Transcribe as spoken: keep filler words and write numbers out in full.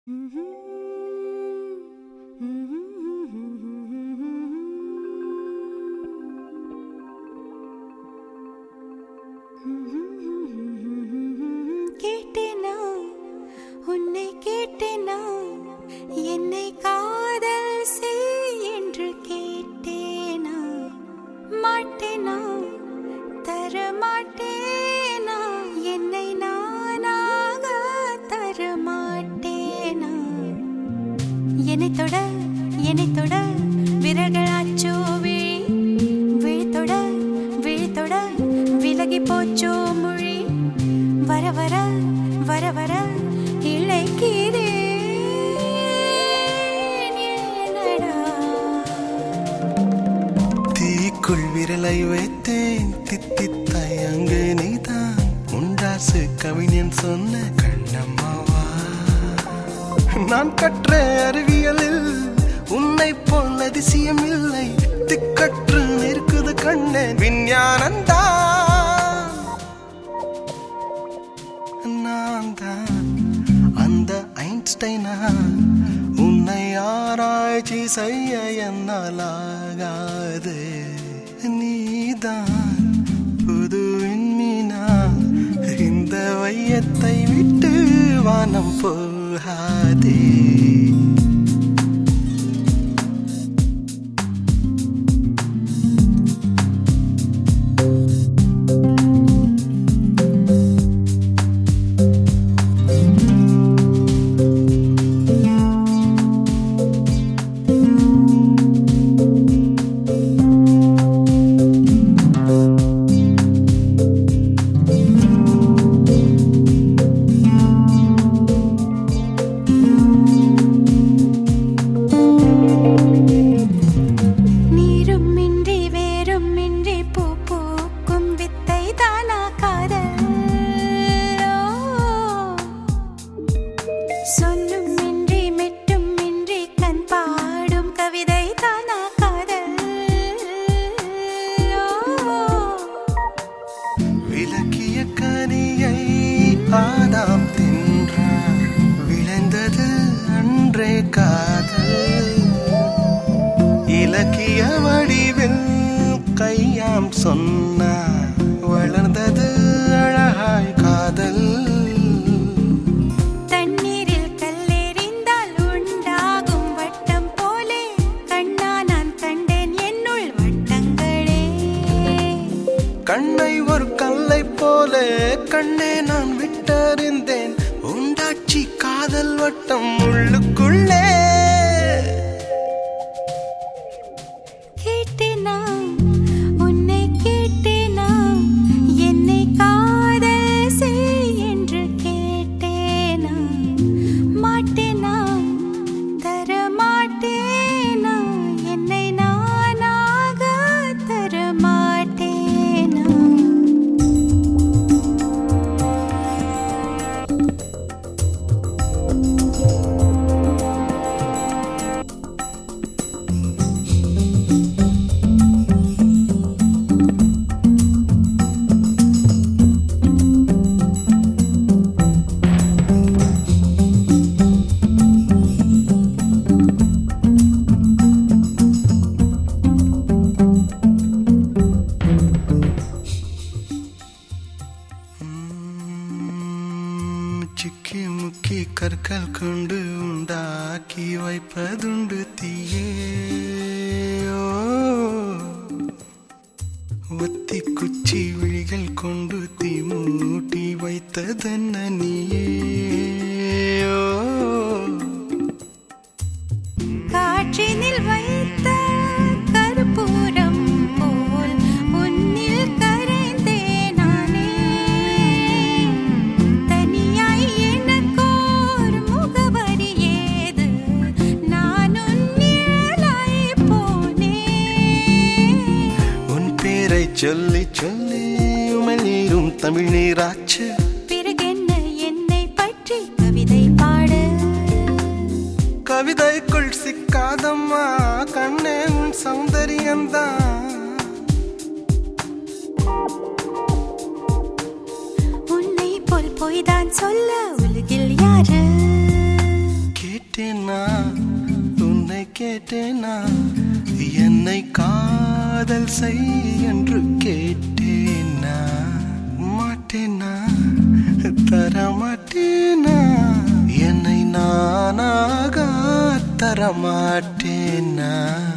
கேட்டேனா உன்னை கேட்டேனா என்னை காதல் செய் என்று கேட்டேனா மாட்டேனா தர மாட்டேனா என்னை நானாக தர மாட்டேனா என்னை தொட என்னை தொட விரல்களாச்சோ விழி விழித்தொட விழித்தொட விலகி போச்சோ மொழி வர வர வர வர இழைக்கிறேன் என்னடா தீக்குள் விரலை வைத்தேன் தித்தித்தாய் அங்கு நீதான் முண்டாசு கவிஞன் சொன்ன கண்ணம்மாவா நான் கற்ற அறிவியலில் உன்னை போல் அதிசயம் இல்லை திக்கற்று நிற்குது கண்ணே விஞ்ஞானந்தா நான் தான் அந்த ஐன்ஸ்டைனா உன்னை ஆராய்ச்சி செய்ய என்னால் ஆகாது நீதான் புது விண்மீனா இந்த வையத்தை விட்டு வானம் போகாதே விலக்கிய கனியை ஆதாம் தின்றார் விளைந்தது அன்றே காதல் இலக்கிய வடிவில் கையாம் சொன்னார் வளர்ந்தது அழகாய் காதல் தண்ணீரில் கல்லெறிந்தால் உண்டாகும் வட்டம் போலே கண்ணா நான் கண்டேன் என்னுள் வட்டங்களே கண்ணை ஒரு கல்லை போலே கண்ணே நான் விட்டறிந்தேன் உண்டாட்சி காதல் வட்டம் உள்ளுக்குள்ளே கேட்டேனா உன்னை கேட்டேனா என்னை காதல் செய் என்று கேட்டேனா மாட்டேனா தர மாட்டேனா என்னை நானாக தர மாட்டேனா சிக்கி முக்கி கற்கள் கொண்டு உண்டாக்கி வைப்பதுண்டு தீயே ஒத்தி குச்சி விழிகள் கொண்டு தீ மூட்டி வைத்ததென்ன நீயே காற்றினில் வைத்த கற்பூரம் போல் உன்னில் கரைந்தே நானே தனியாய் எனக்கோர் முகவரி ஏது நான் உன்னிழலாய் போனேன் உன் பேரை சொல்லி சொல்லி உமிழ்நீரும் தமிழ் நீராச்சு பிறகென்ன என்னை பற்றி கவிதை பாடு கவிதைக்குள் சிக்காதம்மா கண்ணே உன் சௌந்தரியந்தான் உன்னை போல் பொய்தான் சொல்ல உலகில் யாரு கேட்டேனா என்னை காதல் செய் என்று கேட்டேனா மாட்டேனா தரமாட்டேனா என்னை நானாக தரமாட்டேனா